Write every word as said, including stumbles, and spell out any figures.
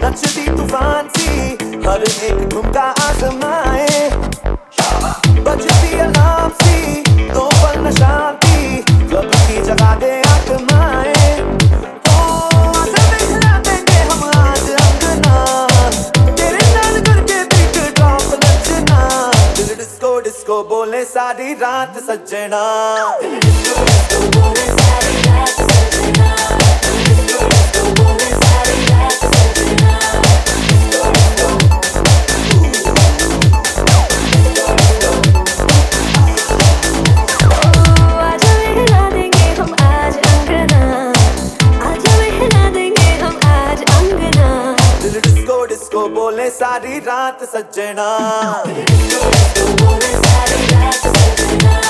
नचती तूफान सी हर एक ठुमका आजमाए, बजती अलार्म सी तो पल न शांति, क्लब की जगा दे आत्माएं। ओ आजा दिखला देंगे हम आज अंगना, तेरे नाल करके बीट ड्रॉप नचना, दिल डिस्को डिस्को बोले सारी रात सजना, दिल डिस्को डिस्को बोले सारी रात सजना, डिस्को डिस्को बोले सारी रात सजना, डिस्को डिस्को ओ आजा हिला देंगे हम आज अंगना, आजा हिला देंगे हम आज अंगना, दिल डिस्को डिस्को बोले सारी रात सजना, दिल डिस्को डिस्को बोले सारी रात सजना।